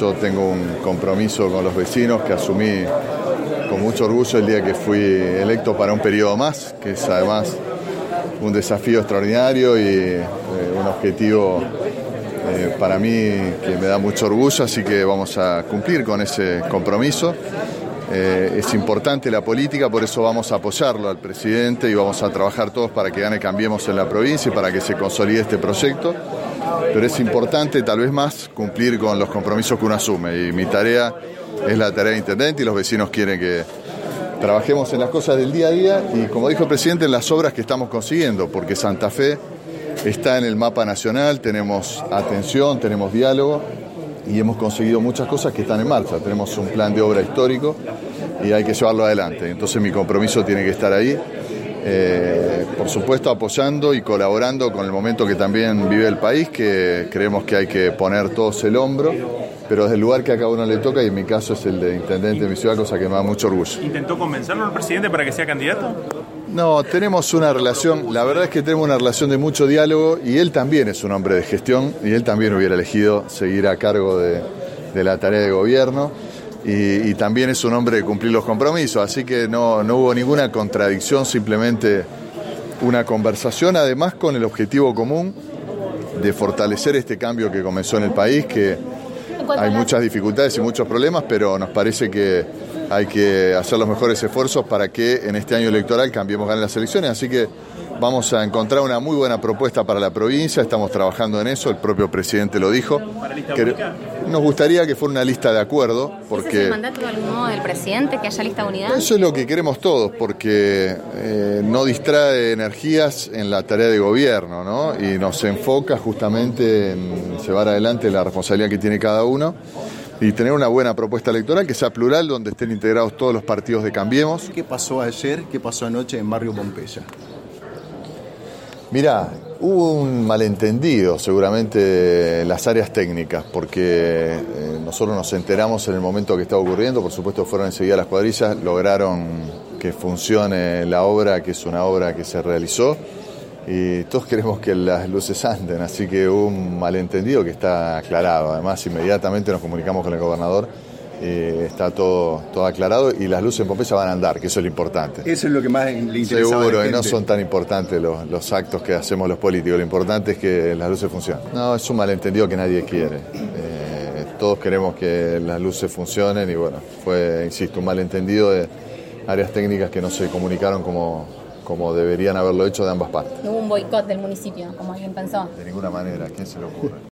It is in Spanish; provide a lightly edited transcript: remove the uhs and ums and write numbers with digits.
yo tengo un compromiso con los vecinos que asumí con mucho orgullo el día que fui electo para un periodo más, que es además un desafío extraordinario y un objetivo para mí que me da mucho orgullo, así que vamos a cumplir con ese compromiso. Es importante la política, por eso vamos a apoyarlo al presidente y vamos a trabajar todos para que gane Cambiemos en la provincia y para que se consolide este proyecto. Pero es importante, tal vez más, cumplir con los compromisos que uno asume. Y mi tarea es la tarea de intendente y los vecinos quieren que trabajemos en las cosas del día a día y, como dijo el presidente, en las obras que estamos consiguiendo, porque Santa Fe está en el mapa nacional, tenemos atención, tenemos diálogo y hemos conseguido muchas cosas que están en marcha. Tenemos un plan de obra histórico y hay que llevarlo adelante. Entonces mi compromiso tiene que estar ahí. Por supuesto apoyando y colaborando con el momento que también vive el país, que creemos que hay que poner todos el hombro, pero desde el lugar que a cada uno le toca, y en mi caso es el de intendente de mi ciudad, cosa que me da mucho orgullo. ¿Intentó convencerlo al presidente para que sea candidato? No, tenemos una relación, la verdad es que tenemos una relación de mucho diálogo y él también es un hombre de gestión y él también hubiera elegido seguir a cargo de la tarea de gobierno. Y también es un hombre de cumplir los compromisos, así que no hubo ninguna contradicción, simplemente una conversación, además con el objetivo común de fortalecer este cambio que comenzó en el país, que hay muchas dificultades y muchos problemas, pero nos parece que hay que hacer los mejores esfuerzos para que en este año electoral Cambiemos gane las elecciones, así que vamos a encontrar una muy buena propuesta para la provincia, estamos trabajando en eso, el propio presidente lo dijo. ¿Para lista única? Nos gustaría que fuera una lista de acuerdo, porque ¿Ese es el mandato de algún modo del presidente, que haya lista de unidad? Eso es lo que queremos todos, porque no distrae energías en la tarea de gobierno, ¿no? Y nos enfoca justamente en llevar adelante la responsabilidad que tiene cada uno y tener una buena propuesta electoral que sea plural, donde estén integrados todos los partidos de Cambiemos. ¿Qué pasó ayer? ¿Qué pasó anoche en Barrio Pompeya? Mirá, hubo un malentendido seguramente en las áreas técnicas, porque nosotros nos enteramos en el momento que estaba ocurriendo, por supuesto fueron enseguida las cuadrillas, lograron que funcione la obra, que es una obra que se realizó, y todos queremos que las luces anden, así que hubo un malentendido que está aclarado. Además, inmediatamente nos comunicamos con el gobernador. Está todo aclarado y las luces en Pompeya van a andar, que eso es lo importante. Eso es lo que más le interesa. Seguro, y no son tan importantes los actos que hacemos los políticos, lo importante es que las luces funcionen. No, es un malentendido que nadie quiere. Todos queremos que las luces funcionen y bueno, fue, insisto, un malentendido de áreas técnicas que no se comunicaron como deberían haberlo hecho de ambas partes. No hubo un boicot del municipio, como alguien pensó. De ninguna manera, ¿a quién se le ocurre?